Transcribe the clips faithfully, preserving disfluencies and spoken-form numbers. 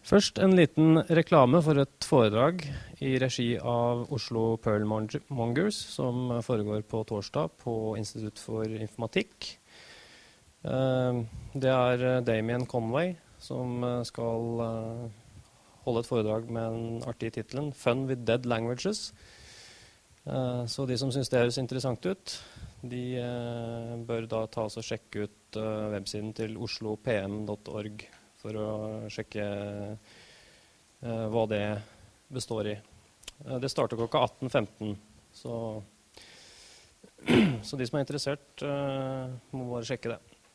Først en liten reklame for et foredrag i regi av Oslo Pearl Mongers, som foregår på torsdag på Institutt for Informatikk. Det er Damien Conway som skal holde et foredrag med den artige titelen Fun with Dead Languages. Så de som synes det høres interessant ut, de bør da ta oss og sjekke ut websiden til oslo p m punktum org for å sjekke uh, hva det består i. Uh, det starter klokka atten femten, så, så de som er interessert uh, må bare sjekke det.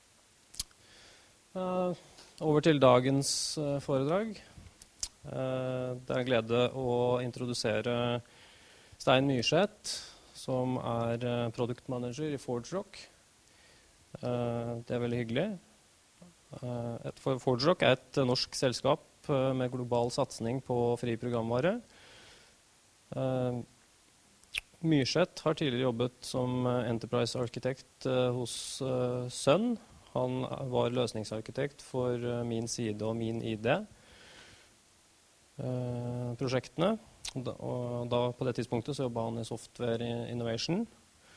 Uh, over til dagens uh, foredrag. Uh, det er en glede å introdusere Stein Myrseth, som er uh, product manager i ForgeRock. Uh, det er veldig hyggelig. Et ForgeRock er et norsk selskap med global satsning på fri programvare. Myrseth har tidligere jobbet som enterprise arkitekt hos Sun. Han var løsningsarkitekt for Min Side og Min I D prosjektene. Og da, på det tidspunktet så jobbet han i Software Innovation.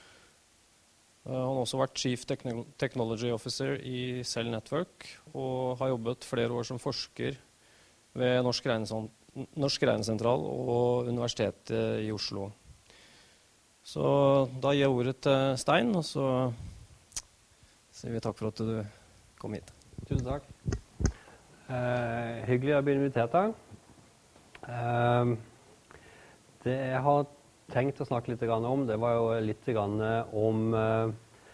Han har også vært Chief Technology Officer i Cell Network og har jobbet flere år som forsker ved Norsk Regnesentral og Universitetet i Oslo. Så da gir jeg ordet til Stein, og så sier vi takk for at du kom hit. Tusen takk. Eh, hyggelig å bli invitert her. Eh, det jeg har tenkt å snakke litt om, det var jo litt om uh,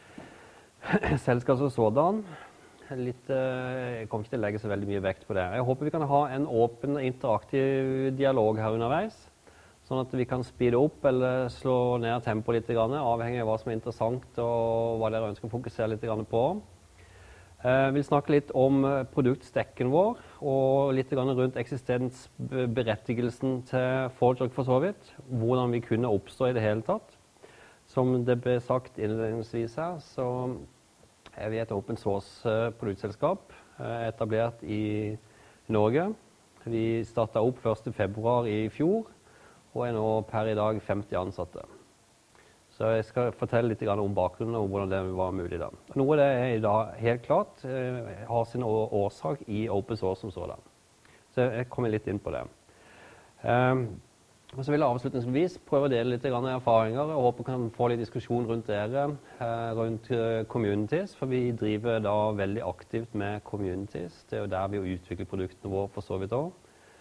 selskap som sådan. Litt, uh, jeg kommer ikke til å legge så veldig mye vekt på det. Jeg håper vi kan ha en åpen, interaktiv dialog her underveis, sånn at vi kan speede opp eller slå ned tempo litt, avhengig av hva som er interessant og hva dere ønsker å fokusere litt på. Jeg vil snakke litt om produktstekken vår, og litt rundt eksistensberettigelsen til ForgeRock for så vidt. Hvordan vi kunne oppstå i det hele tatt. Som det ble sagt innledningsvis her, så er vi et open source produktselskap etablert i Norge. Vi startet opp første februar i fjor, og er nå per i dag femti ansatte. Så jeg skal fortelle litt om bakgrunnen og hvordan det var mulig da. Noe av det er i dag helt klart, eh, har sin årsak i open source som sådan. Så jeg kommer litt inn på det. Um, og så vil jeg avslutningsvis prøve å dele litt erfaringer, og håper kan få litt diskusjon rundt dere, eh, rundt uh, communities, for vi driver da veldig aktivt med communities. Det er jo der vi utvikler produktene våre for så vidt også.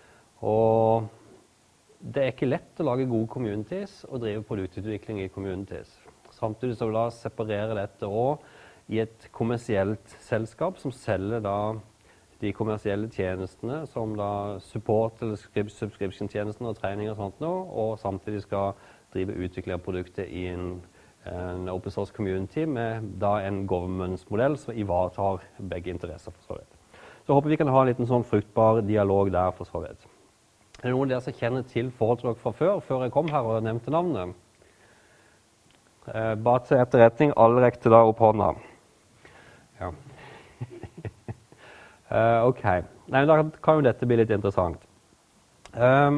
Og det er ikke lett å lage gode communities og drive produktutvikling i communities. Samtidig så vil da separere dette også i et kommersielt selskap som selger da de kommersielle tjenestene som da support eller subscription-tjenestene og trening og sånt nå, og samtidig skal drive utvikling av produktet i en, en open source community med da en governance-modell som ivaretar begge interesser for så vidt. Så håper vi kan ha en liten sånn fruktbar dialog der for så vidt. Er det noen av dere som kjenner til ForgeRock fra før, før jeg kom her og nevnte navnet? Eh, bare til etterretning, alle rekte da opp hånda. Ja. eh, ok. Nei, da kan jo dette bli litt interessant. Um,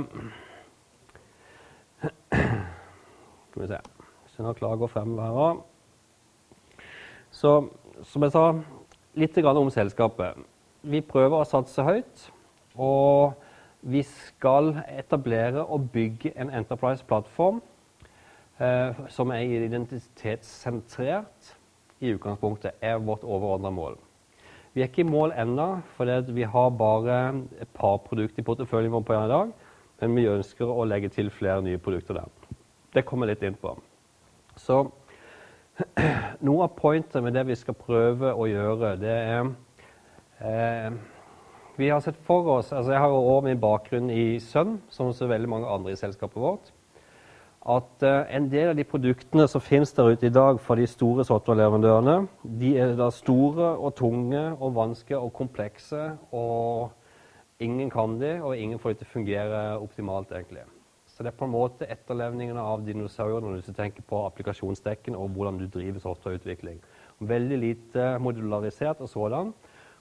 skal vi se. Hvis jeg nå klarer å gå frem her. Så, som jeg sa, litt om selskapet. Vi prøver å satse høyt, og vi skal etablere og bygge en enterprise-plattform eh, som er identitetssentrert i utgangspunktet, er vårt overordnede mål. Vi er ikke i mål ennå, for vi har bare et par produkter i porteføljen vår på en dag, men vi ønsker å legge til flere nye produkter der. Det kommer litt inn på. Så noe av pointet med det vi skal prøve å gjøre, det er eh, vi har sett for oss, altså jeg har jo også min bakgrunn i Sun, som så veldig mange andre i selskapet vårt, at uh, en del av de produktene som finnes der ute i dag for de store softwareleverandørene, de er da store og tunge og vanskelige og komplekse, og ingen kan de, og ingen får det til å fungere optimalt egentlig. Så det er på en måte etterlevningene av dinosaurer når du tenker på applikasjonsdekken og hvordan du driver softwareutvikling. Veldig lite modularisert og sådan.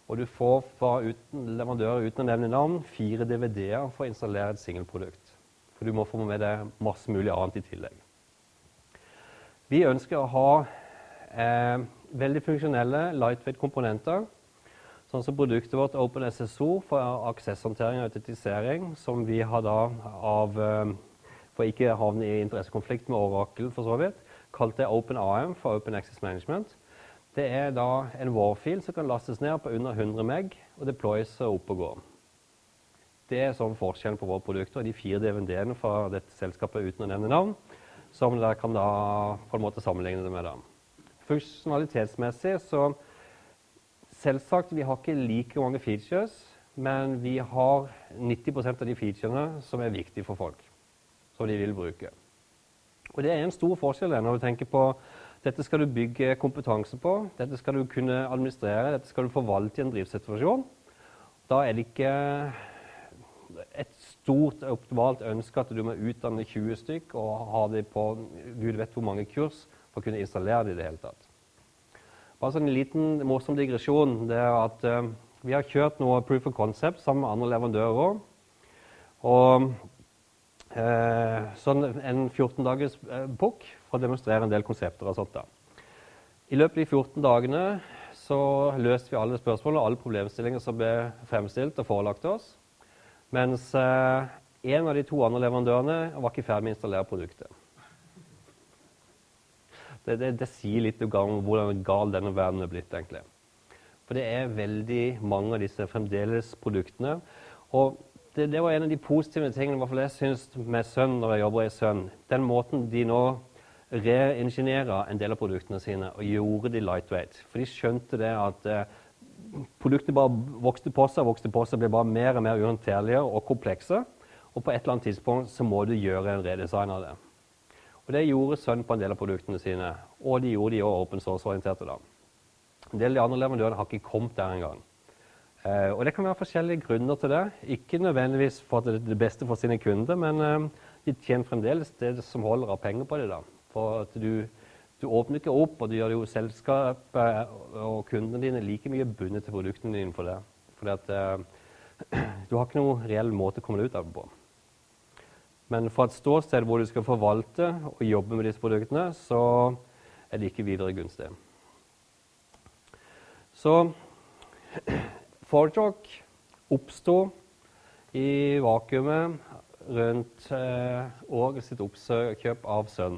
Og du får fra uten, leverandører uten å nevne navn fire D V D-er for å installere et singelprodukt. For du må få med deg masse mulig annet i tillegg. Vi ønsker å ha eh, veldig funksjonelle lightweight komponenter, sånn som produktet vårt OpenSSO for aksesshåndtering og autentisering, som vi har da av, eh, for ikke å havne i interessekonflikt med Oracle for så vidt, kalt det OpenAM for Open Access Management. Det er da en WAR-fil som kan lastes ned på under hundre meg og deployes og opp og gå. Det er sånn forskjellen på våre produkter og de fire D V D-ene fra dette selskapet uten å nevne navn, som dere kan da på en måte sammenligne det med. Da. Funksjonalitetsmessig så selvsagt vi har ikke like mange features, men vi har nitti prosent av de featurene som er viktige for folk, som de vil bruke. Og det er en stor forskjell når du tenker på dette skal du bygge kompetanse på, dette skal du kunne administrere, dette skal du forvalte i en driftssituasjon. Da er det ikke et stort optimalt ønske at du må utdanne tjue stykk og ha det på Gud vet hvor mange kurs for å kunne installere det i det hele tatt. Bare sånn en liten morsom digresjon, det er at uh, vi har kjørt noe proof of concept sammen med andre leverandører. Og uh, sånn en fjorten dagers uh, bok for å demonstrere en del konsepter og sånt da. I løpet av de fjorten dagene så løste vi alle spørsmål og alle problemstillinger som ble fremstilt og forelagt oss, mens uh, en av de to andre leverandørene var ikke ferdig med å installere produktet. Det, det, det sier litt om hvordan gal denne verden er blitt, egentlig. For det er veldig mange av disse fremdeles produktene. Og det, det var en av de positive tingene, i hvert fall jeg synes med Sun når jeg jobber i Sun. Den måten de nå reinginerer en del av produktene sine og gjorde de lightweight. For de skjønte det at eh, produktene bare vokste på seg, vokste på seg, ble bare mer og mer uhåndterlige og komplekse. Og på et eller annet tidspunkt så må du gjøre en redesign av det. Og det gjorde Sun på en del av produktene sine, og de gjorde de også open source-orienterte da. En del av de andre leverandørene har ikke kommet der engang. Eh, og det kan være forskjellige grunner til det. Ikke nødvendigvis for at det er det beste for sine kunder, men eh, de tjener fremdeles det som holder av penger på det da. For at du, du åpner ikke opp, og du gjør jo selskapet og kundene dine like mye bundet til produktene dine for det. Fordi at eh, du har ikke noen reell måte å komme deg ut av det på. Men for et ståsted hvor du skal forvalte og jobbe med disse produktene, så er det ikke videre gunstig. Så ForgeRock oppstod i vakuumet rundt eh, Oracle sitt oppkjøp av Sun.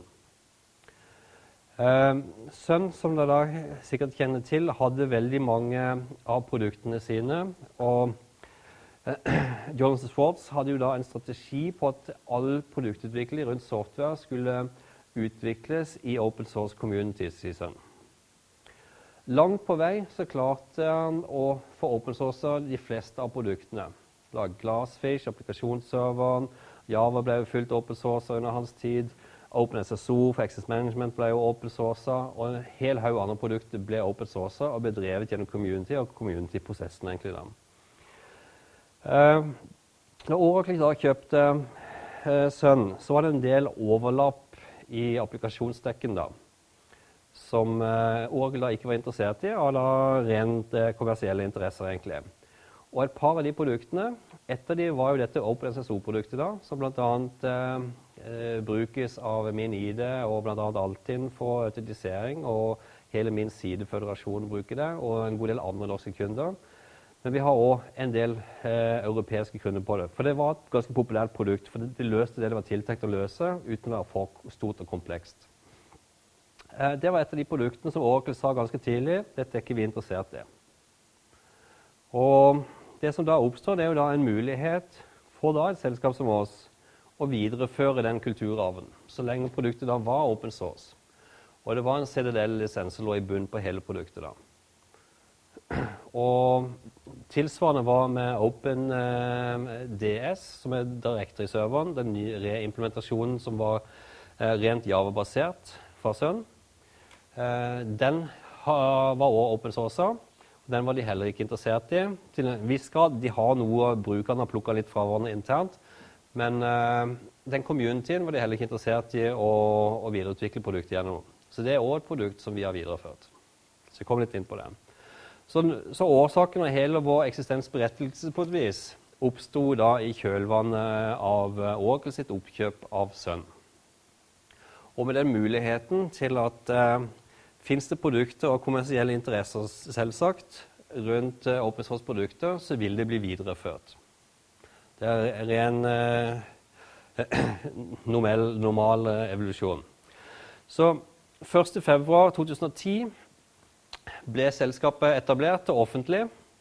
Eh, Sun, som dere da sikkert kjenner til, hadde veldig mange av produktene sine, og Johnson Swartz hadde jo da en strategi på at all produktutvikling rundt software skulle utvikles i open source communities i Sun. Langt på vei så klarte han å få open source de fleste av produktene. Da Glassfish, applikasjonsserveren, Java ble jo fullt open source under hans tid, OpenSSO for Access Management ble jo open source, og en hel haug andre produkter ble open source og ble drevet gjennom community og community-prosessen egentlig da. Uh, når Oracle da kjøpte uh, Sun, så var det en del overlapp i applikasjonsdekken da, som uh, Oracle da ikke var interessert i, og da rent uh, kommersielle interesser egentlig. Og et par av de produktene, et av de var jo dette OpenSSO-produktet da, som blant annet uh, uh, brukes av min I D og blant annet Altinn for autentisering, og hele min sideføderasjon bruker det, og en god del andre norske kunder. Men vi har også en del eh, europeiske kunder på det. For det var et ganske populært produkt, for det, det løste det det var tiltenkt å løse, uten å være for stort og komplekst. Eh, det var et av de produktene som Oracle sa ganske tidlig, dette er ikke vi interessert i. Og det som da oppstår, det er jo da en mulighet for da et selskap som oss å videreføre den kulturarven, så lenge produktet da var open source. Og det var en C D D L-lisens som lå i bunn på hele produktet da. Og tilsvarende var med OpenDS, som er directory-serveren, den nye reimplementasjonen som var eh, rent Java-basert fra Sun. Eh, den ha, var også open source, og den var de heller ikke interessert i. Til en viss grad, de har noe, brukerne har plukket litt fra hverandre internt, men eh, den communityen var de heller ikke interessert i å, å videreutvikle produktet gjennom. Så det er også et produkt som vi har videreført. Så jeg kommer litt inn på det. Så, så årsaken av hele vår eksistensberettigelse på et vis oppstod da i kjølvannet av Oracle sitt oppkjøp av Sun. Og med den muligheten til at eh, finnes det produkter og kommersielle interesser selvsagt rundt eh, open source produkter, så vil det bli videreført. Det er en eh, normal, normal eh, evolusjon. Så første februar to tusen og ti ble selskapet etablert og offentlig,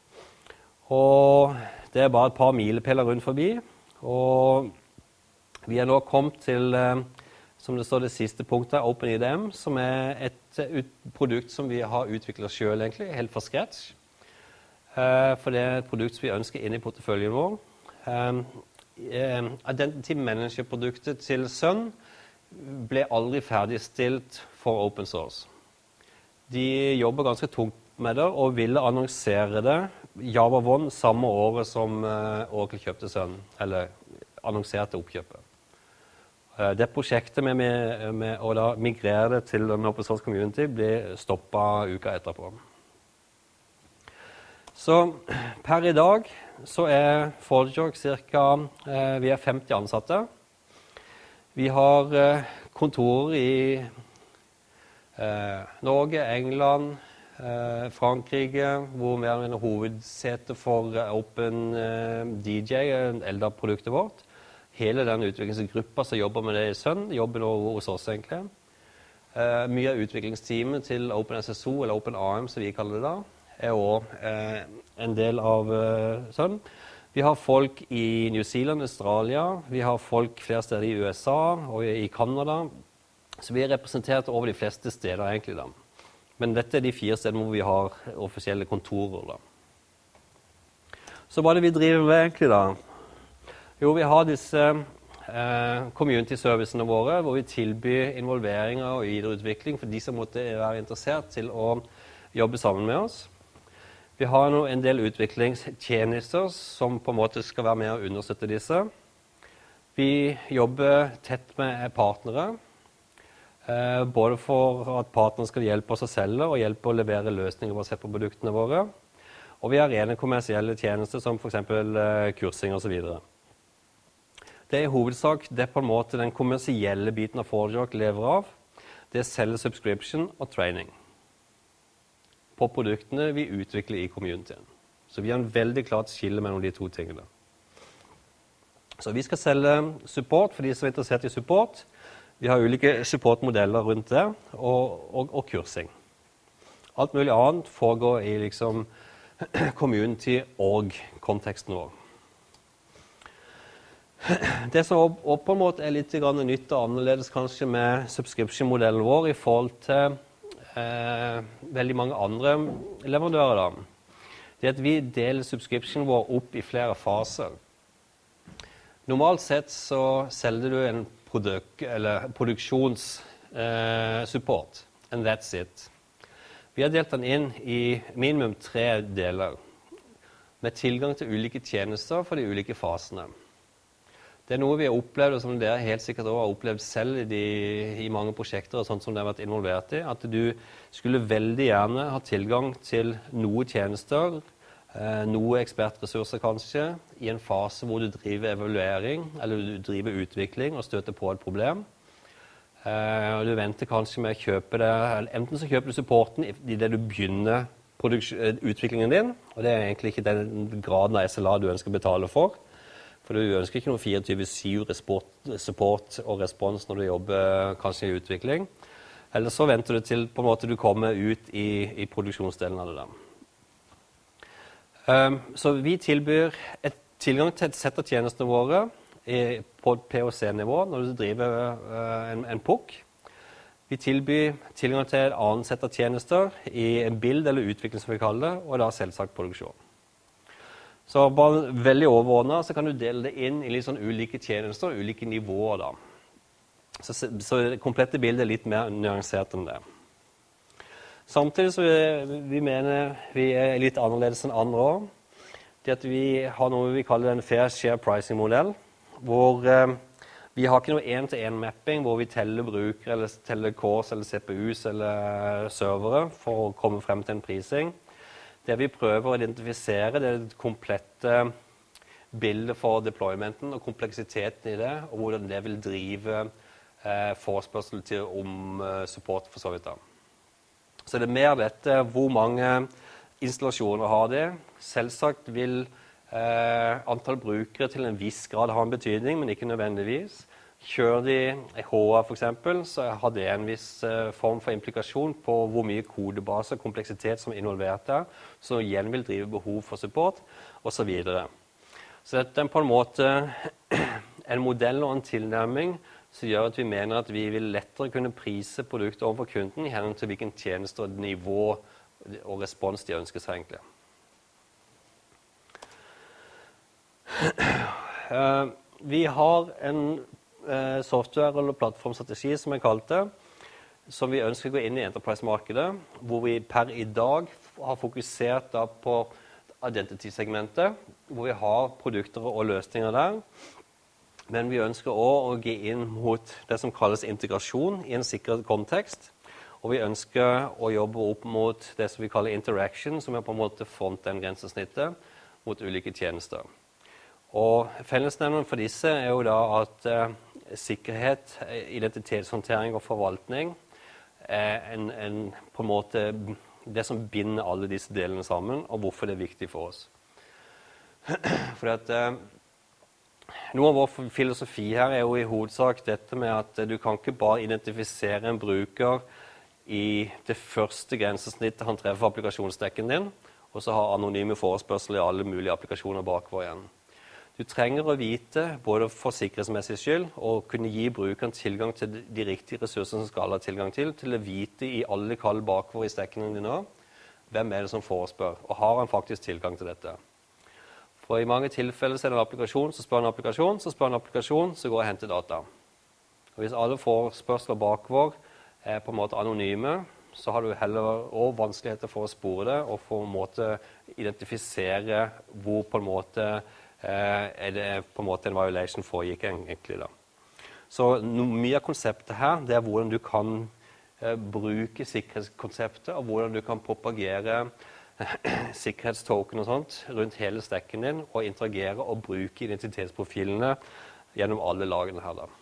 og det er bare et par milepæler rundt forbi, og vi er nå kommet til, eh, som det står det siste punktet, OpenIDM, som er et ut, produkt som vi har utviklet selv egentlig, helt fra scratch. Eh, for det er et produkt som vi ønsker inn i porteføljen vår. Um, uh, Identity Manager-produktet til Sun ble aldri ferdigstilt for open source. De jobber ganske tungt med det og ville annonsere det Java One samme året som uh, Oracle kjøpte Sun, eller annonserte oppkjøpet. Uh, det prosjektet med, med, med å da migrere det til den open source community ble stoppet uka etterpå. Så per i dag så er ForgeRock cirka, eh, vi er femti ansatte. Vi har eh, kontorer i eh, Norge, England, eh, Frankrike, hvor vi er en hovedsete for OpenDJ, Eldar-produktet vårt. Hele den utviklingsgruppa som jobber med det i Sun, jobber nå hos oss egentlig. Eh, mye av utviklingsteamet til OpenSSO, eller OpenARM som vi kaller det da, er også eh, en del av eh, Sun. Vi har folk i New Zealand, Australia, vi har folk flere steder i U S A og i Canada, så vi er representert over de fleste steder egentlig da. Men dette er de fire stedene hvor vi har offisielle kontorer da. Så hva er det vi driver med egentlig da? Jo, vi har disse eh, community-servicene våre, hvor vi tilbyr involveringer og videreutvikling for de som måtte være interessert til å jobbe sammen med oss. Vi har nå en del utviklingstjenester som på en måte skal være med å understøtte disse. Vi jobber tett med partnere, eh, både for at partnerne skal hjelpe oss å selge og hjelpe å levere løsninger basert på produktene våre. Og vi har rene kommersielle tjenester som for eksempel eh, kursing og så videre. Det er i hovedsak det på en måte den kommersielle biten av ForgeRock lever av. Det er selge subscription og training på produktene vi utvikler i communityen. Så vi har en veldig klart skille mellom de to tingene. Så vi skal selge support for de som er interessert i support. Vi har ulike supportmodeller rundt det, og, og, og kursing. Alt mulig annet foregår i liksom community og konteksten vår. Det som på en måte er litt nytt og annerledes kanskje med subscription-modellen vår i forhold til Eh, veldig mange andre leverandører da, det er at vi deler subscription vår opp i flere faser. Normalt sett så selger du en produk, eller produksjonssupport, eh, and that's it. Vi har delt den inn i minimum tre deler, med tilgang til ulike tjenester for de ulike fasene. Det er noe vi har opplevd, og som dere helt sikkert også har opplevd selv i, de, i mange prosjekter og sånt som dere har vært involvert i, at du skulle veldig gjerne ha tilgang til noe tjenester, eh, noe ekspertressurser kanskje, i en fase hvor du driver evaluering, eller du driver utvikling og støter på et problem. Eh, og du venter kanskje med å kjøpe det, eller enten så kjøper du supporten i det du begynner utviklingen din, og det er egentlig ikke den graden av S L A du ønsker å betale for. For du ønsker ikke noe tjuefire syv support og respons når du jobber kanskje i utvikling. Eller så venter du til på en måte du kommer ut i, i produksjonsdelen av det der. Um, så vi tilbyr et tilgang til et sett av tjenestene våre i, på P O C-nivå når du driver uh, en, en P O C. Vi tilbyr tilgang til et annet sett av tjenester i en bild eller utvikling som vi kaller det, og da selvsagt produksjon. Så bare veldig overordnet så kan du dele det inn i litt sånn ulike tjenester og ulike nivåer da. Så, så det komplette bildet er litt mer nyansert enn det. Samtidig så vi, vi mener vi er litt annerledes enn andre også. Det at vi har noe vi kaller en fair share pricing modell, hvor eh, vi har ikke noe en-til-en-mapping hvor vi teller brukere eller teller cores eller C P U's eller servere for å komme frem til en prising. Det vi prøver å identifisere, det er det komplette bildet for deploymenten og kompleksiteten i det, og hvordan det vil drive eh, forespørsel til om eh, support for så vidt da. Så det er mer dette, hvor mange installasjoner har det. Selvsagt vil eh, antall brukere til en viss grad ha en betydning, men ikke nødvendigvis. Kjører de H A for eksempel, så har det en viss eh, form for implikasjon på hvor mye kodebase og kompleksitet som er involvert der, som igjen vil drive behov for support, og så videre. Så dette er på en måte en modell og en tilnærming som gjør at vi mener at vi vil lettere kunne prise produktet overfor kunden i henhold til hvilken tjeneste og nivå og respons de ønsker seg egentlig. Uh, vi har en uh, software- eller plattformstrategi, som jeg kalte det, som vi ønsker å gå inn i enterprise-markedet, hvor vi per i dag har fokusert da på identity-segmentet, hvor vi har produkter og løsninger der. Men vi ønsker også å gå inn mot det som kalles integrasjon i en sikker kontekst. Og vi ønsker å jobbe opp mot det som vi kaller interaction, som er på en måte front-end-grensesnittet mot ulike tjenester. Og fellesnevneren for disse er jo da at eh, sikkerhet, identitetshåndtering og forvaltning er en, en, på en måte det som binder alle disse delene sammen, og hvorfor det er viktig for oss. Fordi at eh, noe av vår filosofi her er jo i hovedsak dette med at du kan ikke bare identifisere en bruker i det første grensesnittet han treffer applikasjonsdekken din, og så ha anonyme forespørsler i alle mulige applikasjoner bakover igjen. Du trenger å vite, både for sikkerhetsmessig skyld, og kunne gi brukeren tilgang til de riktige ressursene som skal ha tilgang til, til å vite i alle kall bakover i stekkene dine, hvem er det som forespør, og har han faktisk tilgang til dette. For i mange tilfeller så er det en applikasjon, så spør en applikasjon, så spør en applikasjon, så går jeg og henter data. Og hvis alle forespørsler bakover er på en måte anonyme, så har du heller også vanskeligheter for å spore det, og for en måte identifisere hvor på en måte eh, er det på en måte en violation foregikk egentlig da. Så no, mye av konseptet her, det er hvordan du kan eh, bruke sikkerhetskonseptet, og hvordan du kan propagere sikkerhetstoken og sånt rundt hele stekken din, og interagere og bruke identitetsprofilene gjennom alle lagene her da.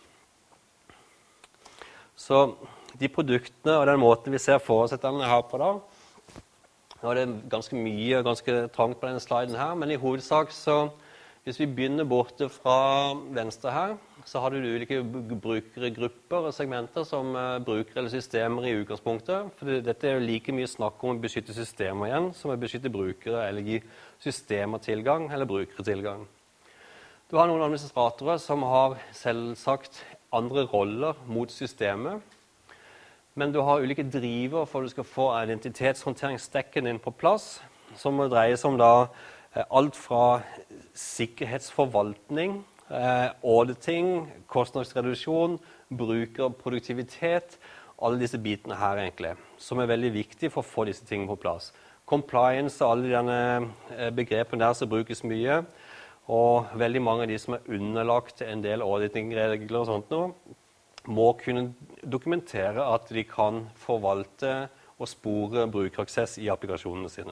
Så de produktene og den måten vi ser forutsettene her på da, nå er det ganske mye og ganske trangt på denne sliden her, men i hovedsak så, hvis vi begynner borte fra venstre her, så har du ulike brukergrupper og segmenter som uh, bruker eller systemer i utgangspunktet. For dette er jo like mye snakk om å beskytte systemer igjen, som å beskytte brukere eller gi systemer tilgang eller brukere tilgang. Du har noen administratorer som har selvsagt andre roller mot systemet, men du har ulike driver for at du skal få identitetshåndteringsstekken din på plass, som må dreie seg om da uh, alt fra sikkerhetsforvaltning, Eh, auditing, kostnadsreduksjon, brukerproduktivitet, alle disse bitene her egentlig, som er veldig viktige for å få disse tingene på plass. Compliance og alle denne begrepene der som brukes mye, og veldig mange av de som er underlagt en del auditing-regler og sånt nå, må kunne dokumentere at de kan forvalte og spore brukeraksess i applikasjonene sine.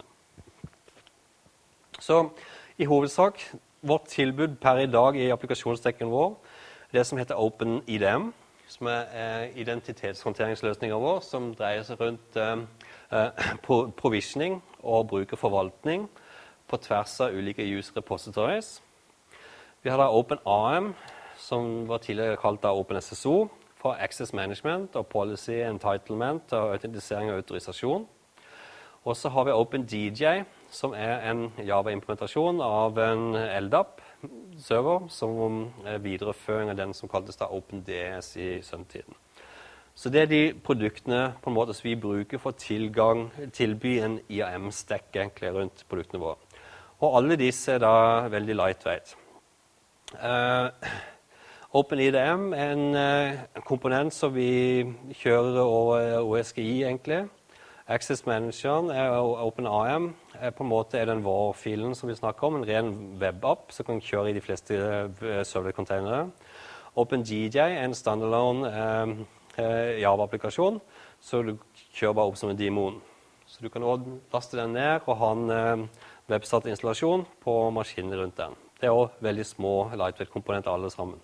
Så i hovedsak, vårt tilbud per i dag i applikasjonsdekken vår, det som heter OpenIDM, som er eh, identitetshåndteringsløsninger vår, som dreier seg rundt eh, provisioning og brukerforvaltning på tvers av ulike user repositories. Vi har da OpenAM, som var tidligere kalt da OpenSSO, for Access Management og Policy Entitlement og autentisering og autorisasjon. Og så har vi OpenDJ, som er en Java-implementasjon av en L D A P-server, som er videreføring av den som kaltes da OpenDS i sønntiden. Så det er de produktene på en måte som vi bruker for tilgang, tilby en I A M-stack egentlig rundt produktene våre. Og alle disse er da veldig lightweight. Uh, OpenIDM er en uh, komponent som vi kjører over O S G I egentlig. Access Manageren er OpenAM, er på en måte er den var-filen som vi snakker om, en ren webapp som kan kjøre i de fleste server-containere. OpenDJ er en standalone eh, Java-applikasjon, så du kjører bare opp som en demon. Så du kan også laste den ned og ha en eh, website-installasjon på maskinen rundt den. Det er også veldig små lightweight-komponenter alle sammen.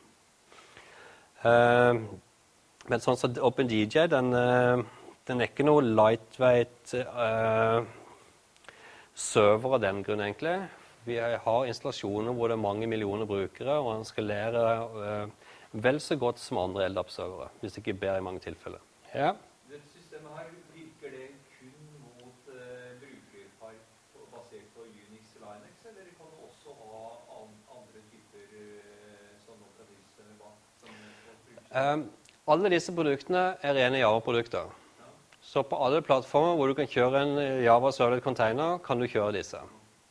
Eh, men sånn som OpenDJ, den, eh, den er ikke noe lightweight eh, server av den grunn egentlig. Vi har installasjoner hvor det er mange millioner brukere, og den skalerer eh, vel så godt som andre L D A P-servere, hvis ikke bedre i mange tilfeller. Ja. Det systemet her, virker det kun mot uh, brukerpark basert på Unix og Linux, eller kan det også ha an andre typer uh, sånn operativsystemer? Um, alle disse produktene er rene Java-produkter. Ja. Så på alle plattformer hvor du kan kjøre en Java Servlet Container, kan du kjøre disse.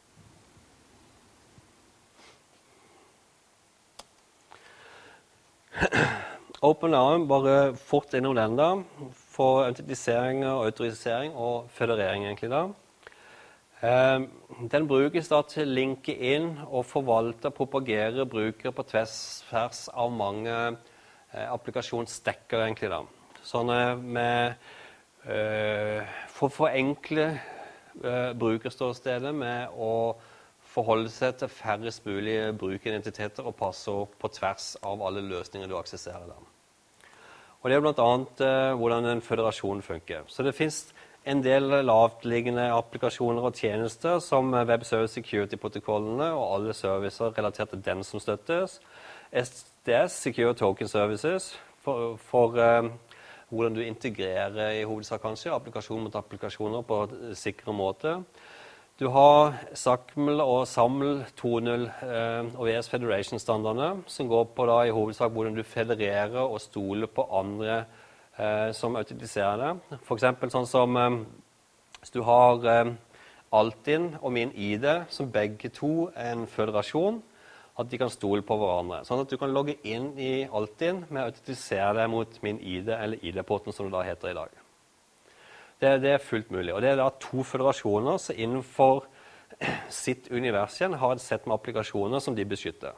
OpenARM, bare fort innom den da, for autentisering og autorisering og federering egentlig da. Eh, den brukes da til å linke inn og forvalte og propagere brukere på tvers, tvers av mange eh, applikasjonsstekker egentlig da. Sånn med, eh, for å forenkle eh, brukerståstedet med å forholde seg til færrest mulige brukeridentiteter og passord på tvers av alle løsninger du aksesserer da. Og det er blant annet eh, hvordan en føderasjon funker. Så det finnes en del lavtliggende applikasjoner og tjenester som Web Service Security-protokollene og alle servicer relatert til den som støttes. S D S, Secure Token Services, for, for eh, hvordan du integrerer i hovedsak kanskje applikasjon mot applikasjoner på en sikker måte. Du har SACML og SAML to punkt null eh, og V S Federation-standardene, som går på da i hovedsak hvordan du federerer og stoler på andre eh, som autentiserer det. For eksempel sånn som eh, hvis du har eh, Altinn og Min I D, som begge to er en føderasjon, at de kan stole på hverandre. Sånn at du kan logge inn i Altinn med å autentisere deg mot Min I D eller I D-porten som det da heter i dag. Det, det er fullt mulig, og det er da to føderasjoner som innenfor sitt univers igjen har et sett med applikasjoner som de beskytter.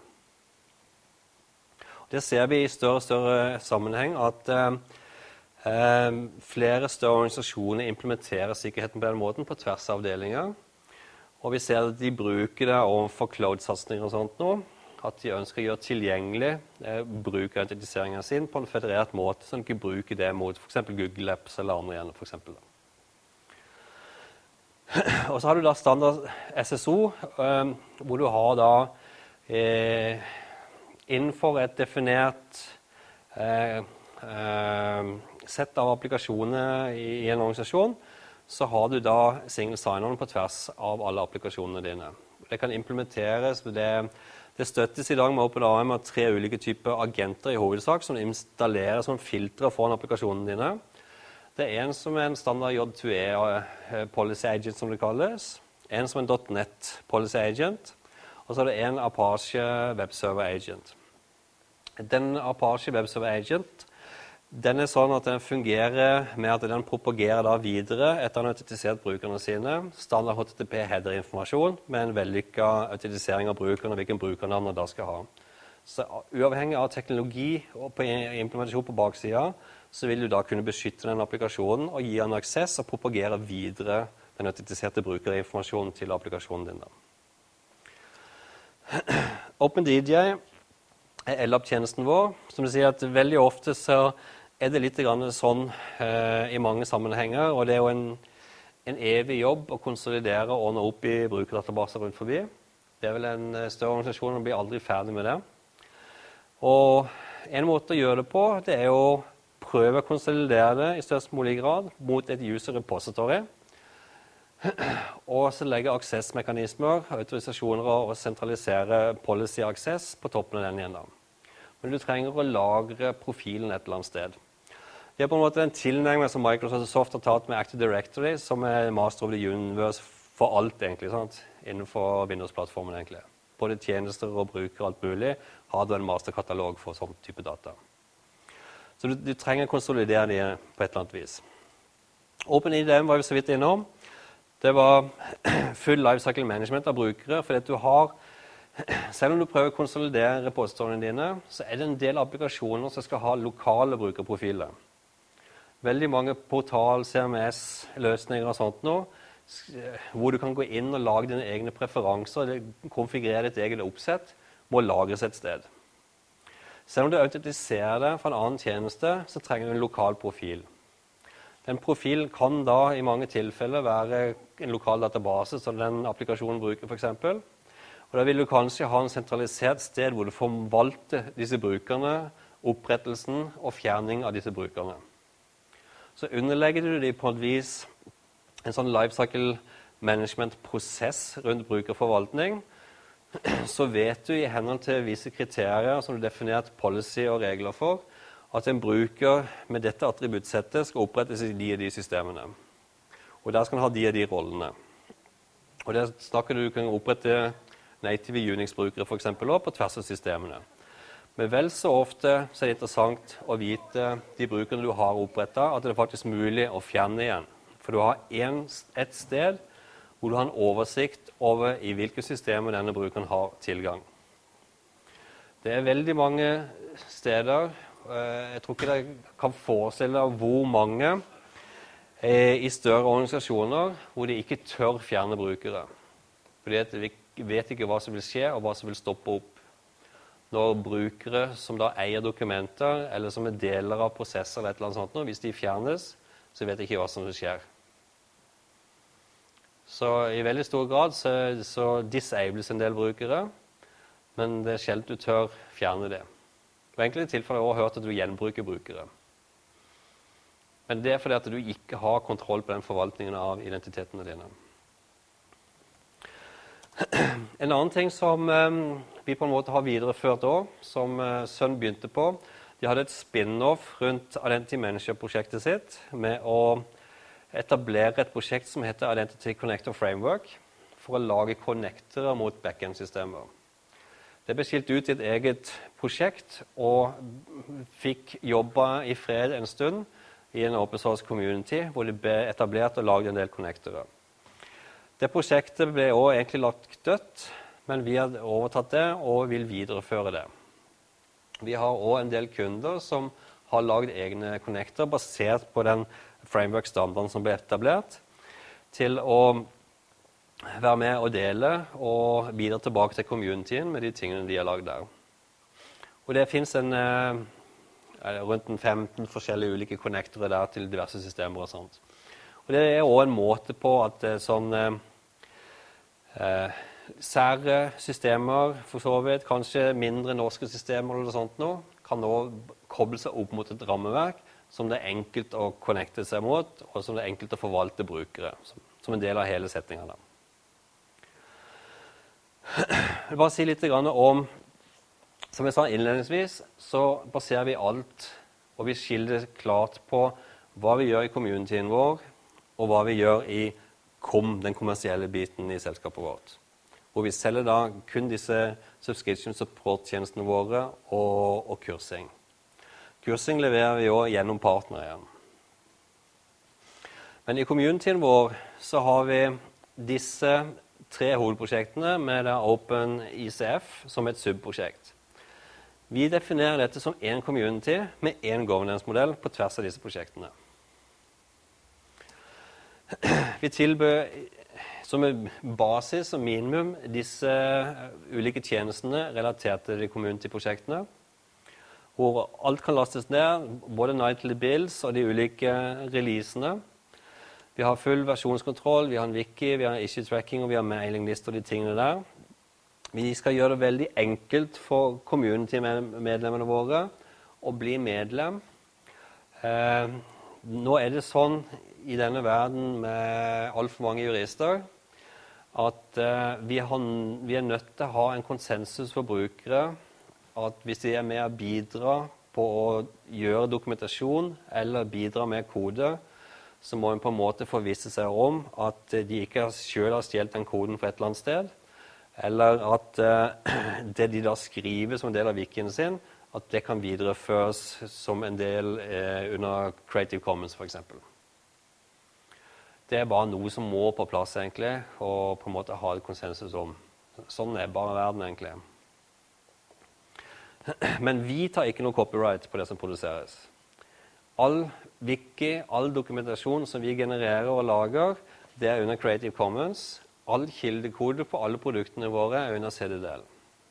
Det ser vi i større og større sammenheng at eh, flere større organisasjoner implementerer sikkerheten på den måten på tvers av avdelinger. Og vi ser at de bruker det overfor cloud-satsninger og sånt nå, at de ønsker å gjøre tilgjengelig eh, brukerautentiseringen sin på en federert måte, så de ikke bruker det mot for eksempel Google Apps eller andre igjen, for eksempel. Og så har du da standard S S O, eh, hvor du har da eh, innenfor et definert eh, eh, sett av applikasjoner i, i en organisasjon, så har du da single sign-on på tvers av alle applikasjonene dine. Det kan implementeres, det, det støttes i dag med OpenARM av tre ulike typer agenter i hovedsak, som installerer som filtre foran applikasjonene dine. Det er en som er en standard J to E policy agent, som det kalles. En som er en .NET policy agent. Og så er det en Apache Web Server Agent. Den Apache Web Server Agent, den er sånn at den fungerer med at den propagerer da videre etter han har autentisert brukerne sine. Standard H T T P-header-informasjon med en vellykket autentisering av brukerne og hvilken brukernavn man da skal ha. Så uavhengig av teknologi og på implementasjon på baksida, så vil du da kunne beskytte den applikasjonen og gi den aksess og propagere videre den autentiserte brukerinformasjonen til applikasjonen din. Da. OpenDJ er L D A P-tjenesten vår. Som du sier at veldig ofte så er det litt grann sånn eh, i mange sammenhenger, og det er jo en, en evig jobb å konsolidere og ordne opp i brukerdatabaser rundt forbi. Det er vel en større organisasjon og blir aldri ferdig med det. Og en måte å gjøre det på, det er å prøve å konsolidere det i størst mulig grad mot et user repository, og så legge aksessmekanismer, autorisasjoner og sentralisere policy access på toppen av den igjen da. Men du trenger å lagre profilen et eller annet sted. Det er på en måte en tilnærming som Microsoft har tatt med Active Directory, som er master of the universe for alt egentlig, sant? Innenfor Windows-plattformen egentlig. Både tjenester og brukere og alt mulig har du en masterkatalog for sånn type data. Så du, du trenger å konsolidere det på et eller annet vis. OpenID var jo så vidt innom. Det var full lifecycle management av brukere, fordi at du har, selv om du prøver å konsolidere repositoriene dine, så er det en del applikasjoner som skal ha lokale brukerprofiler. veldig mange portal, C M S-løsninger og sånt nå, hvor du kan gå inn og lage dine egne preferanser, konfigurere ditt eget oppsett, må lagres et sted. Selv om du autentiserer det fra en annen tjeneste, så trenger du en lokal profil. Den profilen kan da i mange tilfeller være en lokal database, som den applikasjonen bruker for eksempel. Og da vil du kanskje ha en sentralisert sted hvor du forvalter disse brukerne, opprettelsen og fjerning av disse brukerne. Så underlegger du dem på et vis en sånn lifecycle management-prosess rundt brukerforvaltning, så vet du i henhold til visse kriterier som du definert policy og regler for, at en bruker med dette attributtsettet skal opprettes i de og de systemene. Og der skal han ha de og de rollene. Og der snakker du, du kan opprette native Unix-brukere for eksempel også, på tvers av systemene. Men vel så ofte så er det interessant å vite de brukerne du har opprettet, at det er faktisk mulig å fjerne igjen. For du har en, et sted hvor du har en oversikt over i hvilke systemer denne brukeren har tilgang. Det er veldig mange steder. Jeg tror ikke dere kan forestille hvor mange i større organisasjoner hvor de ikke tør fjerne brukere. Fordi at vi vet ikke hva som vil skje og hva som vil stoppe opp. Når brukere som da eier dokumenter, eller som er deler av prosesser eller et eller annet sånt, hvis de fjernes, så vet de ikke hva som skjer. Så i veldig stor grad så, så disables en del brukere, men det er sjelden du tør fjerne det. Og enkelte tilfeller har jeg også hørt at du gjenbruker brukere. Men det er fordi at du ikke har kontroll på den forvaltningen av identitetene dine. En annen ting som um, vi på en måte har videreført også, som uh, Sun begynte på, de hadde et spin-off rundt Identity Manager-prosjektet sitt med å etablere et prosjekt som heter Identity Connector Framework for å lage connectorer mot backend-systemer. Det ble skilt ut i et eget prosjekt og fikk jobba i fred en stund i en open source community hvor det ble etablert og laget en del connectorer. Det prosjektet ble også egentlig lagt dødt, men vi har overtatt det og vil videreføre det. Vi har også en del kunder som har laget egne connectorer basert på den framework-standarden som ble etablert, til å være med og dele og bidra tilbake til communityen med de tingene de har laget der. Og det finnes en, eh, rundt en femten forskjellige ulike connectorer der til diverse systemer og sånt. Og det er også en måte på at sånn eh, sære systemer, for så vidt, kanskje mindre norske systemer eller sånt nå, kan nå koble seg opp mot et rammeverk som det er enkelt å connecte seg mot, og som det er enkelt å forvalte brukere, som, som en del av hele setningen. Jeg vil bare si litt om, som jeg sa innledningsvis, så baserer vi alt, og vi skiller klart på hva vi gjør i communityen vår, og hva vi gjør i kom, den kommersielle biten i selskapet vårt. Hvor vi selger da kun disse subscription support-tjenestene våre og, og kursing. Kursing leverer vi jo gjennom partnere igjen. Men i communityen vår så har vi disse tre hovedprosjektene med det Open I C F som et subprosjekt. Vi definerer dette som en community med en governance-modell på tvers av disse prosjektene. Vi tilbød som en basis og minimum disse ulike tjenestene relatert til de community-prosjektene, hvor alt kan lastes ned, både nightly builds og de ulike releasene. Vi har full versjonskontroll, vi har en wiki, vi har issue tracking og vi har mailinglist og de tingene der. Vi skal gjøre det veldig enkelt for community-medlemmene våre å bli medlem. Eh, nå er det sånn i denne verden med alt for mange jurister, at uh, vi, har, vi er nødt til å ha en konsensus for brukere, at hvis de er med å bidra på å gjøre dokumentasjon eller bidra med kode, så må en på en måte forvisse seg om at de ikke selv har stjelt den koden fra et eller annet sted, eller at uh, det de da skriver som en del av wikien sin, at det kan videreføres som en del uh, under Creative Commons for eksempel. Det er bare noe som må på plass, egentlig, og på en måte ha et konsensus om. Sånn er bare verden, egentlig. Men vi tar ikke noe copyright på det som produseres. all wiki, all dokumentasjon som vi genererer og lager, det er under Creative Commons. All kildekode på alle produktene våre er under C D D L.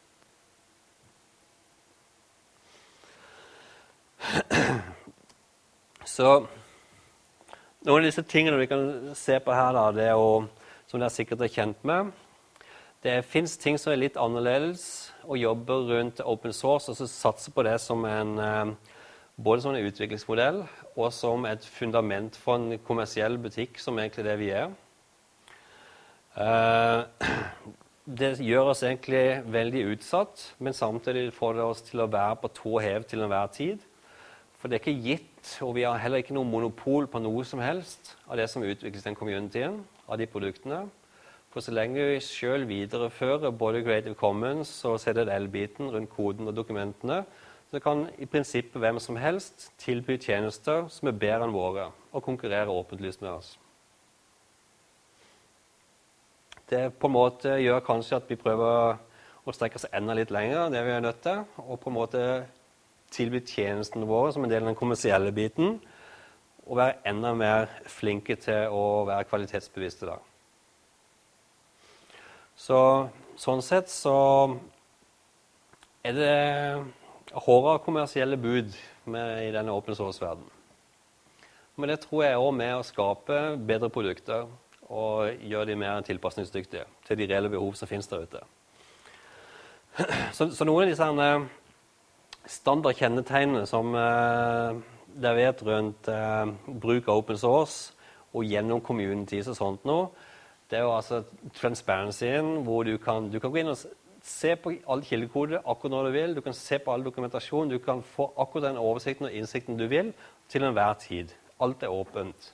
Så noen av disse tingene vi kan se på her, da, det er jo, som dere sikkert er kjent med, det finnes ting som er litt annerledes og jobber rundt open source, og så satser på det som en, både som en utviklingsmodell og som et fundament for en kommersiell butikk, som egentlig det vi er. Det gjør oss egentlig veldig utsatt, men samtidig får det oss til å være på tå hev til enhver tid. For det er ikke gitt, og vi har heller ikke noe monopol på noe som helst av det som utvikles i den communityen, av de produktene. For så lenge vi selv viderefører både Creative Commons og C D D L-biten rundt koden og dokumentene, så kan i prinsippet hvem som helst tilby tjenester som er bedre enn våre, og konkurrere åpentlyst med oss. Det på en måte gjør kanskje at vi prøver å strekke oss enda litt lenger enn det vi er nødt til, og på en måte tilby tjenestene våre som en del av den kommersielle biten, og være enda mer flinke til å være kvalitetsbevisste da. Så sånn sett så er det hårde kommersielle bud med, i denne open source-verden. Men det tror jeg er også med å skape bedre produkter og gjøre de mer tilpasningsdyktige til de reelle behov som finnes der ute. Så, så noen av disse her standardkjennetegnene som eh, dere vet rundt eh, bruk av open source og gjennom communities og sånt nå, det er jo altså transparencyen, hvor du kan, du kan gå inn og se på all kildekode akkurat når du vil, du kan se på all dokumentasjon, du kan få akkurat den oversikten og innsikten du vil til enhver tid. Alt er åpent.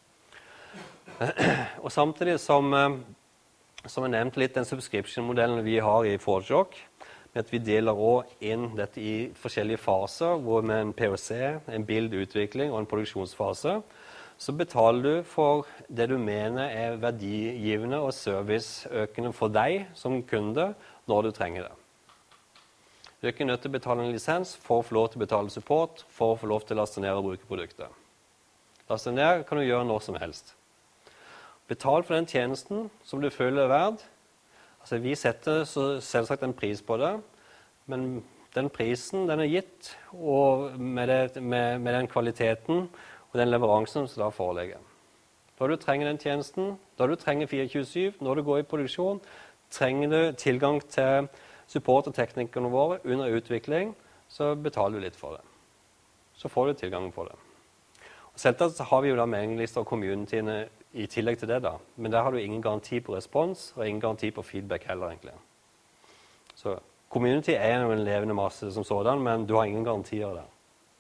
Og samtidig som, som jeg nevnte litt, den subscription-modellen vi har i ForgeRock, med at vi deler også inn dette i forskjellige faser, hvor med en P O C, en bildutvikling og en produksjonsfase, så betaler du for det du mener er verdigivende og serviceøkende for deg som kunde når du trenger det. Du er ikke nødt til å betale en lisens for å få lov til å betale support, for å få lov til å laste ned og bruke produktet. Laste ned kan du gjøre når som helst. Betal for den tjenesten som du føler er verd. Altså, vi setter så selvsagt en pris på det, men den prisen den er gitt, og med, det, med, med den kvaliteten og den leveransen som da foreligger. Da du trenger den tjenesten, da du trenger tjuefire syv, når du går i produksjon, trenger du tilgang til support og teknikerne våre under utvikling, så betaler du litt for det. Så får du tilgang på det. Og selvtatt har vi jo da mailinglister og communityene i tillegg til det da, men der har du ingen garanti på respons og ingen garanti på feedback heller egentlig. Så community er jo en levende masse som sådan, men du har ingen garantier der.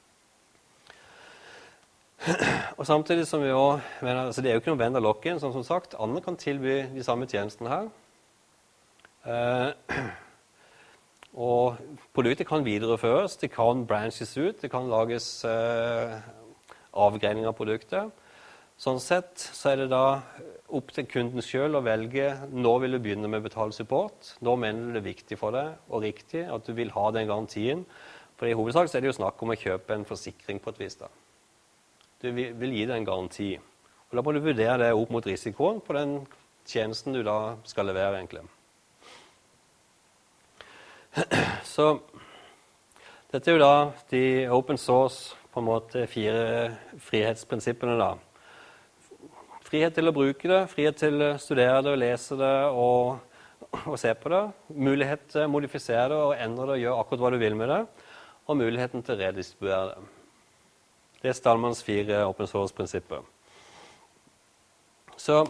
Og samtidig som vi også, mener, altså det er jo ikke noen vendor lock-in, som som sagt, andre kan tilby de samme tjenestene her. Eh, og produktet kan videreføres, det kan branches ut, det kan lages eh, avgreining av produktet. Sånn sett så er det da opp til kunden selv å velge når vil du begynne med betalt support, når mener du det er viktig for deg og riktig at du vil ha den garantien. For i hovedsak så er det jo snakk om å kjøpe en forsikring på et vis da. Du vil gi deg en garanti. Og da må du vurdere det opp mot risikoen på den tjenesten du da skal levere egentlig. Så dette er jo da de open source på en måte fire frihetsprinsippene da. Frihet til å bruke det, frihet til å studere det og lese det og, og se på det. Mulighet til å modifisere det og endre det og gjøre akkurat hva du vil med det. Og muligheten til å redistribuere det. Det er Stallmans fire open source-prinsipper. Så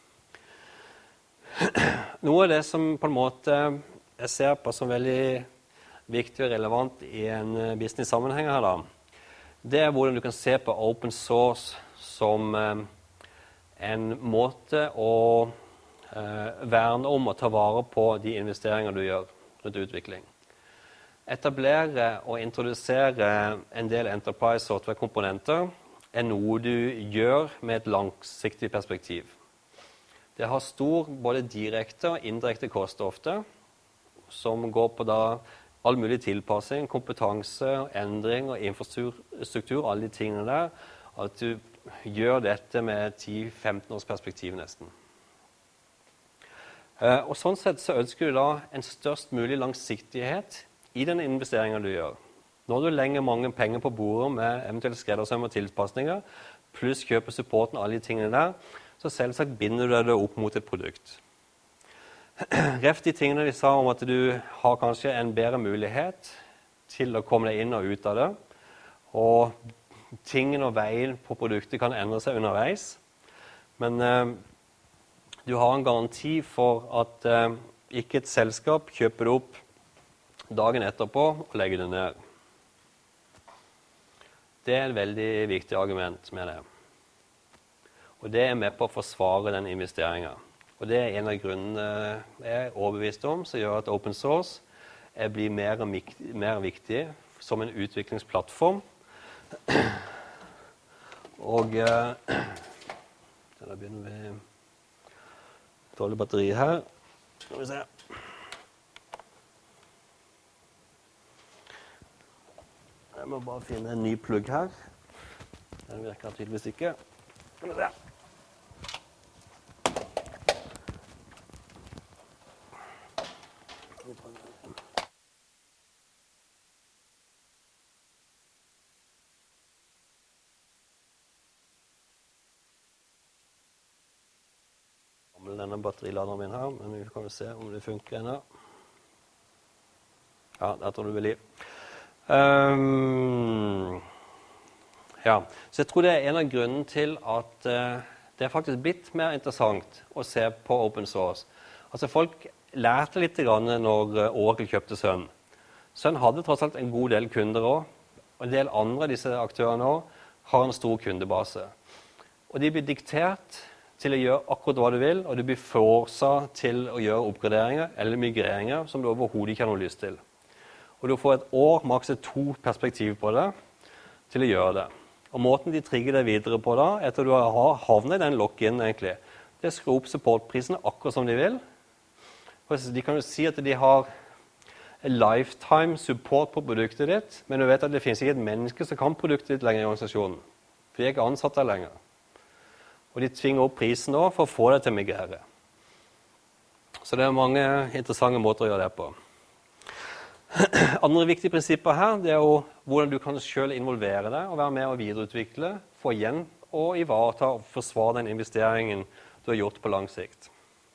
noe av det som på en måte jeg ser på som veldig viktig og relevant i en business-sammenheng her da, det er hvordan du kan se på open source som en måte å verne om og ta vare på de investeringer du gjør rundt utvikling. Etablere og introdusere en del enterprise software-komponenter er noe du gjør med et langsiktig perspektiv. Det har stor både direkte og indirekte kost ofte, som går på da all mulig tilpassing, kompetanse, endring og infrastruktur, alle de tingene der, at du gjør dette med ti til femten års perspektiv nesten. Og sånn sett så ønsker du da en størst mulig langsiktighet i den investeringen du gjør. Når du legger mange penger på bordet med eventuelt skreddersøm og tilpasninger, pluss kjøper supporten og alle de tingene der, så selvsagt binder du det opp mot et produkt. Reft de tingene vi sa om at du har kanskje en bedre mulighet til å komme deg inn og ut av det, og tingene og veien på produktet kan endre seg underveis, men eh, du har en garanti for at eh, ikke et selskap kjøper det opp dagen etterpå og legger det ned. Det er et veldig viktig argument med det. Og det er med på å forsvare den investeringen. Og det er en av grunnene jeg er overbevist om, som gjør at open source blir mer, mer viktig som en utviklingsplattform. Og eh, da begynner vi dårlig batteri her. Skal vi se. Jeg må bare finne en ny plugg her. Den virker tydeligvis ikke. Skal vi se. Denne batteriladeren min her, men vi kan jo se om det funker ennå. Ja, der tror du vil liv. Um, ja, så jeg tror det er en av grunnene til at uh, det er faktisk blitt mer interessant å se på open source. Altså folk lærte litt grann når Oracle kjøpte Sun. Sun hadde tross alt en god del kunder også, og en del andre av disse aktørene også har en stor kundebase. Og de blir diktert til å gjøre akkurat hva du vil, og du blir forset til å gjøre oppgraderinger eller migreringer som du overhodet ikke har noe lyst til. Og du får et år, maks to perspektiv på det, til å gjøre det. Og måten de trigger deg videre på da, etter du har havnet i den lock-in egentlig, det er å skru opp supportprisene akkurat som de vil. De kan jo si at de har lifetime support på produktet ditt, men du vet at det finnes ikke et menneske som kan produktet ditt lenger i organisasjonen. For de er ikke ansatt der lenger. Og de tvinger opp prisen nå for å få det til å migrere. Så det er mange interessante måter å gjøre det på. Andre viktige prinsipper her, det er jo hvordan du kan selv involvere deg og være med å videreutvikle, få igjen og ivareta og forsvare den investeringen du har gjort på lang sikt.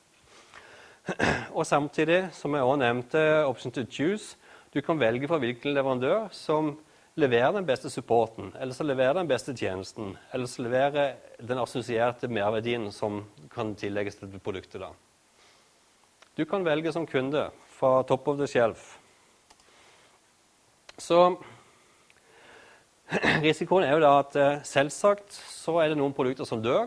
Og samtidig, som jeg også nevnte, option to choose, du kan velge fra hvilken leverandør som leverer den beste supporten, eller så leverer den beste tjenesten, eller så leverer den assosierte merverdien som kan tillegges til produktet da. Du kan velge som kunde fra top of the shelf. Så risikoen er jo da at selvsagt så er det noen produkter som dør,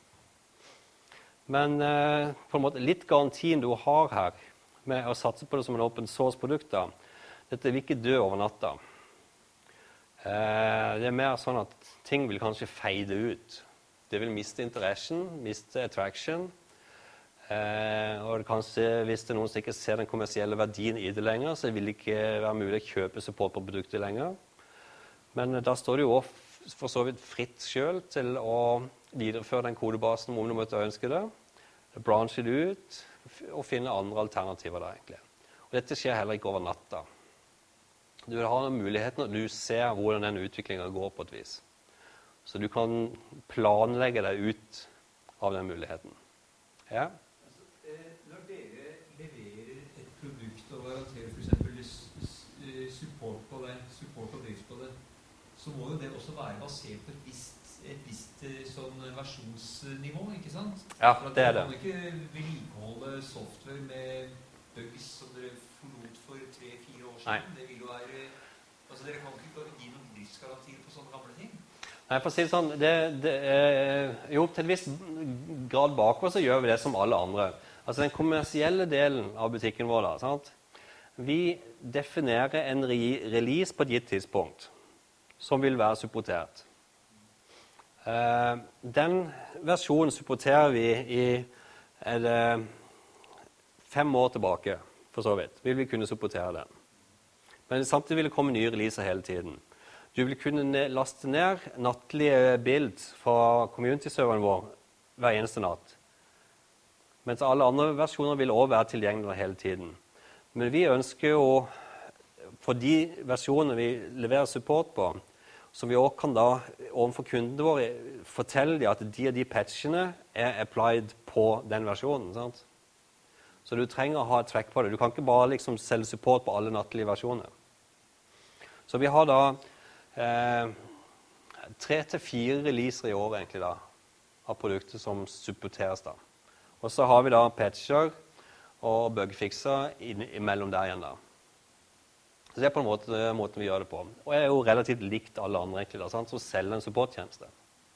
men på en måte litt garantien du har her med å satse på det som en open source produkt da, dette vil ikke dø over natta. Det er mer sånn at ting vil kanskje feide ut. Det vil miste interessen, miste attraction. Og det kanskje, hvis det er noen som ikke ser den kommersielle verdien i det lenger, så vil det ikke være mulig å kjøpe support på produktet lenger. Men da står det jo også for så vidt fritt selv til å videreføre den kodebasen om du måtte ønske det. Branche det ut og finne andre alternativer da egentlig. Og dette skjer heller ikke over natta. Du har muligheten når du ser hvordan den utviklingen går på et vis. Så du kan planlegge deg ut av den muligheten. Ja? Altså, når dere leverer et produkt og garanterer for eksempel support på det, support og drift på det, så må jo det også være basert på et visst, et visst sånn versjonsnivå, ikke sant? Ja, det er det. For at dere kan ikke vedlikeholde software med bugs som dere forlot for tre-fire år siden. Nei. Det vil jo være... Altså, dere kan ikke gi noen driftsgarantier på sånne gamle ting. Nei, for å si det sånn, det, det, jo, til en viss grad bakover så gjør vi det som alle andre. Altså, den kommersielle delen av butikken vår da, sant? Vi definerer en re release på et gitt tidspunkt, som vil være supportert. Uh, den versjonen supporterer vi i er det, fem år tilbake, for så vidt. Vil vi kunne supportere den. Men samtidig vil det komme nye releaser hele tiden. Du vil kunne laste ned nattlige bild fra community-serveren vår hver eneste natt. Mens alle andre versjoner vil også være tilgjengelige hele tiden. Men vi ønsker jo, for de versjonene vi leverer support på, så vi også kan da overfor kundene våre fortelle dem at de og de patchene er applied på den versjonen. Sant? Så du trenger å ha et track på det. Du kan ikke bare liksom selge support på alle nattlige versjoner. Så vi har da eh, tre til fire releaser i året egentlig da, av produkter som supporteres da. Og så har vi da patcher og bugfixer imellom der igjen da. Så det er på en måte måten vi gjør det på. Og jeg er jo relativt likt alle andre egentlig da, sant? Som selger en supporttjeneste.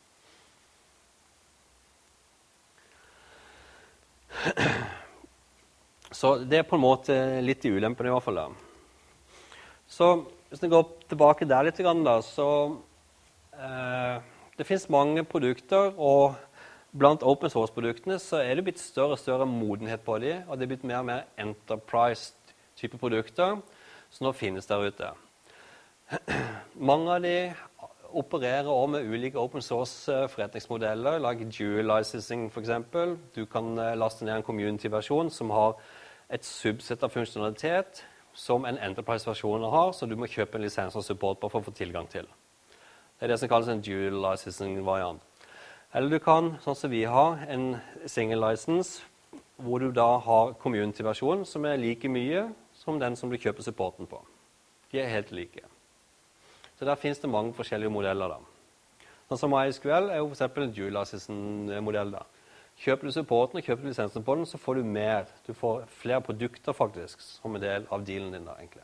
Så det er på en måte litt i ulempen i hvert fall da. Så hvis vi går tilbake der litt grann da, så eh, det finnes mange produkter, og blant open source-produktene så er det blitt større og større modenhet på de, og det er blitt mer og mer enterprise-type produkter, som nå finnes der ute. Mange av de opererer også med ulike open source-forretningsmodeller, like dual licensing for eksempel. Du kan laste ned en community-versjon som har et subsett av funksjonalitet som en enterprise-versjon har, så du må kjøpe en lisens og support på for å få tilgang til. Det er det som kalles en dual licensing-variant. Eller du kan, sånn som vi har, en single license, hvor du da har community-versjon som er like mye som den som du kjøper supporten på. De er helt like. Så der finnes det mange forskjellige modeller da. Sånn som MySQL er jo for eksempel en dual license-modell da. Kjøper du supporten og kjøper du lisensen på den, så får du mer. Du får flere produkter faktisk, som en del av dealen din da, egentlig.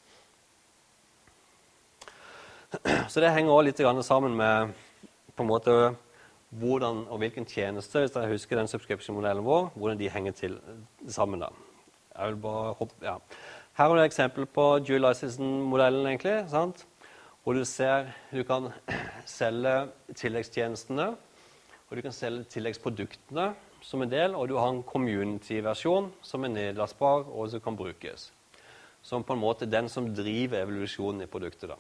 Så det henger også litt grann sammen med på en måte hvordan og hvilken tjeneste, hvis jeg husker den subscription-modellen vår, hvordan de henger til sammen da. Jeg vil bare hoppe, ja. Her er det et eksempel på dual license-modellen egentlig, sant? Hvor du ser, du kan selge tilleggstjenestene, og du kan selge tilleggsproduktene som en del, og du har en community-versjon som er nedlastbar og som kan brukes. Som på en måte den som driver evolusjonen i produktet da.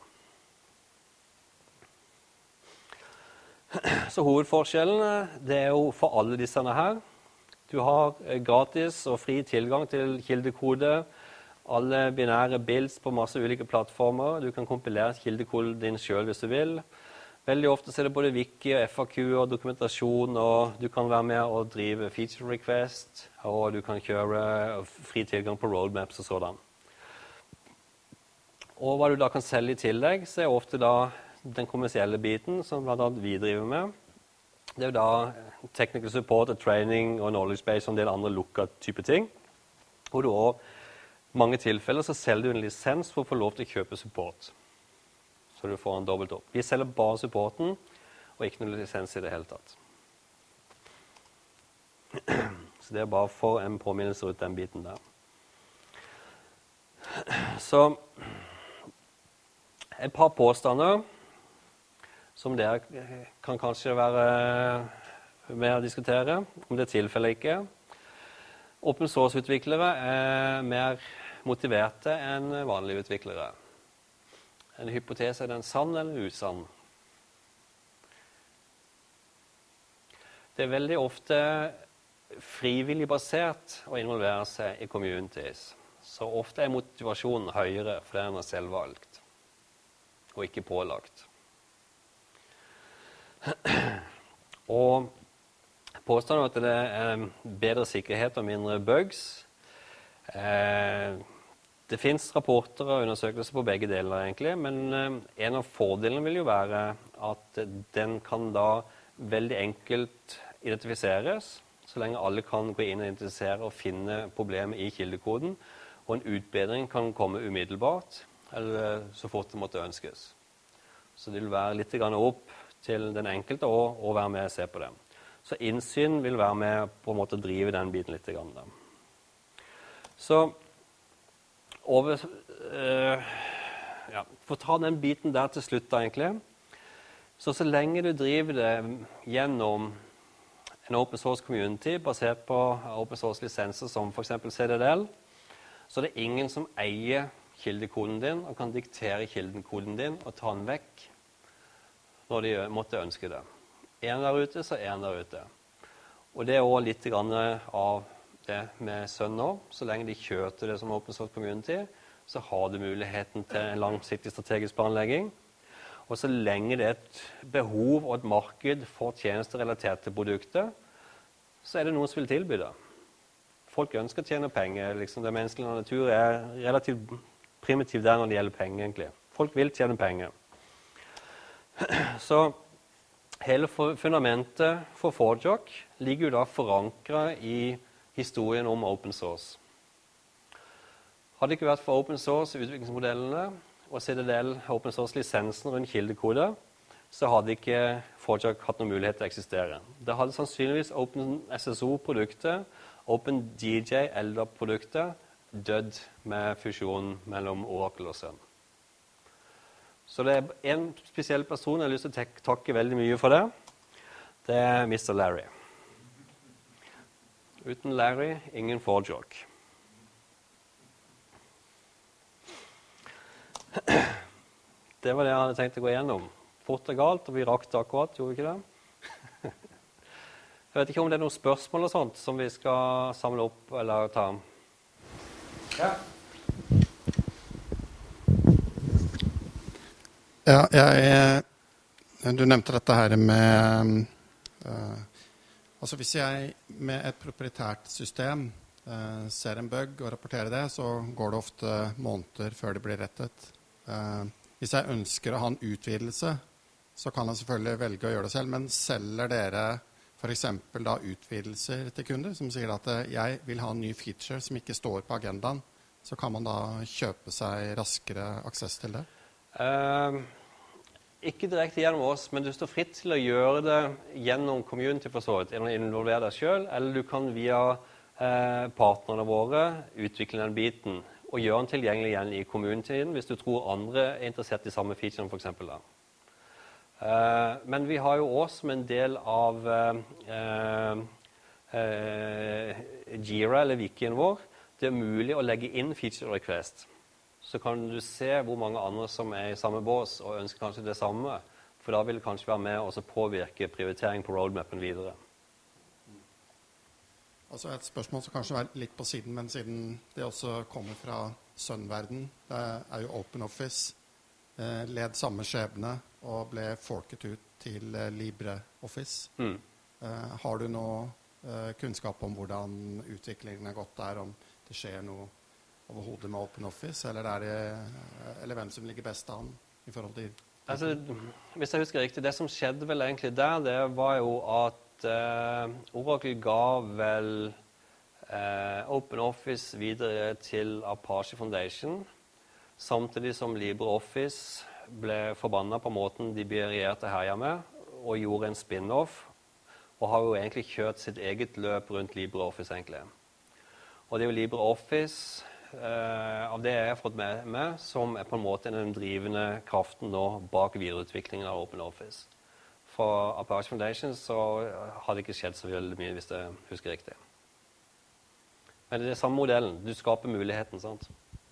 Så hovedforskjellen, det er jo for alle disse her. Du har gratis og fri tilgang til kildekode, alle binære builds på masse ulike plattformer. Du kan kompilere kildekoden din selv hvis du vil. Veldig ofte så er det både wiki og F A Q og dokumentasjon, og du kan være med og drive feature request, og du kan kjøre fri tilgang på roadmaps og sådan. Og hva du da kan selge i tillegg, så er ofte da den kommersielle biten som blant annet vi driver med. Det er jo da technical support, training og knowledge base og en del andre lukket type ting. Og du også, i mange tilfeller så selger du en lisens for å få lov til å kjøpe support. Så du får en dobbelt opp. Vi selger bare supporten, og ikke noen lisens i det hele tatt. Så det er bare for en påminnelse ut den biten der. Så et par påstander som dere kan kanskje være med å diskutere, om det er tilfellet ikke. Open source-utviklere er mer motiverte enn vanlige utviklere. En hypotese, er den sann eller usann? Det er veldig ofte frivillig basert å involvere seg i communities. Så ofte er motivasjonen høyere for det en har selv valgt, og ikke pålagt. Og påstanden at det er bedre sikkerhet og mindre bugs. Det finnes rapporter og undersøkelser på begge deler egentlig, men en av fordelene vil jo være at den kan da veldig enkelt identifiseres, så lenge alle kan gå inn og identifisere og finne problemet i kildekoden, og en utbedring kan komme umiddelbart, eller så fort det måtte ønskes. Så det vil være litt grann opp til den enkelte og, og være med og se på det. Så innsyn vil være med på en måte å drive den biten litt grann. Da. Så over, øh, ja, for å ta den biten der til slutt da egentlig, så så lenge du driver det gjennom en open source community basert på open source lisenser som for eksempel C D D L, så er det ingen som eier kildekoden din, og kan diktere kildekoden din og ta den vekk når de måtte ønske det. En der ute, så en der ute. Og det er også litt grann av det med Sun nå. Så lenge de kjøter det som Open Source Community, så har du muligheten til en langsiktig strategisk planlegging. Og så lenge det er et behov og et marked for tjenester relatert til produktet, så er det noen som vil tilby det. Folk ønsker å tjene penger. Liksom det menneskelige natur er relativt primitiv der når det gjelder penger, egentlig. Folk vil tjene penger. Så hele fundamentet for ForgeRock ligger jo da forankret i historien om open source. Hadde det ikke vært for open source utviklingsmodellene og C D D L open source lisensen rundt kildekode, så hadde ikke ForgeRock hatt noen mulighet til å eksistere. Det hadde sannsynligvis OpenSSO-produktet, OpenDJ L D A P-produktet, dødd med fusjonen mellom Oracle og Sun. Så det er en spesiell person jeg har lyst til å takke veldig mye for det. Det er mister Larry. Uten Larry, ingen ForgeRock. Det var det jeg hadde tenkt å gå igjennom. Fort og galt, og vi rakk det akkurat, gjorde vi ikke det? Jeg vet ikke om det er noen spørsmål og sånt som vi skal samle opp eller ta. Ja. Ja, jeg, du nevnte dette her med uh, altså hvis jeg med et proprietært system uh, ser en bug og rapporterer det, så går det ofte måneder før det blir rettet. Uh, hvis jeg ønsker å ha en utvidelse, så kan jeg selvfølgelig velge å gjøre det selv, men selger dere for eksempel da utvidelser til kunder som sier at uh, jeg vil ha en ny feature som ikke står på agendaen, så kan man da kjøpe seg raskere access til det? Uh, ikke direkte gjennom oss, men du står fritt til å gjøre det gjennom community for så vidt, eller involvere deg selv, eller du kan via uh, partnerne våre utvikle den biten og gjøre den tilgjengelig igjen i communityen hvis du tror andre er interessert i samme feature for eksempel da. Uh, men vi har jo også som en del av uh, uh, uh, Jira eller wikien vår, det er mulig å legge inn feature request. Så kan du se hvor mange andre som er i samme bås og ønsker kanskje det samme, for da vil det kanskje være med å påvirke prioritering på roadmappen videre. Altså et spørsmål som kanskje er litt på siden, men siden det også kommer fra Sun-verden, det er jo OpenOffice, eh, led samme skjebne og ble forket ut til eh, LibreOffice. Mm. Eh, har du nå eh, kunnskap om hvordan utviklingen har gått der, om det skjer noe overhodet med OpenOffice, eller, er det, eller hvem som ligger best an i forhold til? Altså, hvis jeg husker riktig, det som skjedde vel egentlig der, det var jo at eh, Oracle ga vel eh, OpenOffice videre til Apache Foundation, samtidig som LibreOffice ble forbannet på måten de reagerte her hjemme, og gjorde en spin-off, og har jo egentlig kjørt sitt eget løp rundt LibreOffice egentlig. Og det er jo LibreOffice, Uh, av det jeg har fått med meg, som er på en måte den drivende kraften nå bak videreutviklingen av OpenOffice. For Apache Foundation så har det ikke skjedd så veldig mye, hvis jeg husker riktig. Men det er samme modellen. Du skaper muligheten, sant?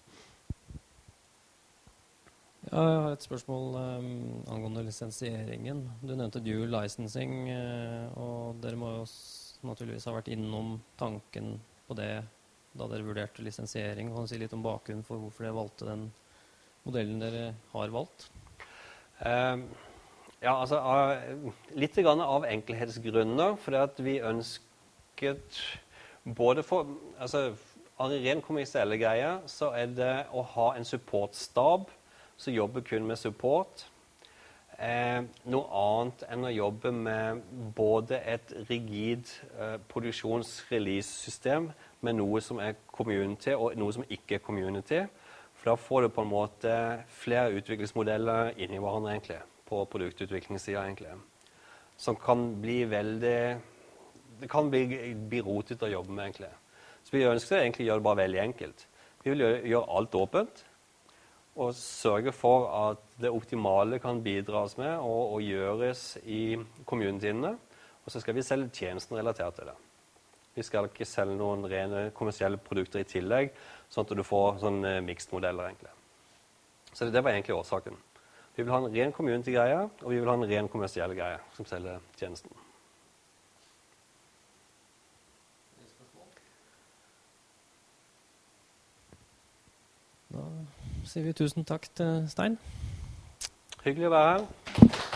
Ja, jeg har et spørsmål um, angående lisensieringen. Du nevnte dual licensing, uh, og dere må jo naturligvis ha vært innom tanken på det da dere vurderte lisensiering. Kan du si litt om bakgrunnen for hvorfor dere valgte den modellen dere har valgt? Um, ja, altså uh, litt grann av enkelhetsgrunner, fordi at vi ønsket både for, altså av ren kommersielle greier, så er det å ha en supportstab som jobber kun med support. Eh, noe annet enn å jobbe med både et rigid eh, produksjons-release-system med noe som er community og noe som ikke er community. For da får du på en måte flere utviklingsmodeller inn i hverandre egentlig, på produktutviklingssiden egentlig. Som kan bli veldig, det kan bli, bli rotet å jobbe med egentlig. Så vi ønsker egentlig å gjøre det bare veldig enkelt. Vi vil gjøre, gjøre alt åpent, og sørge for at det optimale kan bidras med og, og gjøres i communityene. Og så skal vi selge tjenesten relatert til det. Vi skal ikke selge noen rene kommersielle produkter i tillegg, sånn at du får sånne mixed modeller egentlig. Så det var egentlig årsaken. Vi vil ha en ren community-greie, og vi vil ha en ren kommersiell greie som selger tjenesten. Da sier vi tusen takk til Stein. Hyggelig å være her.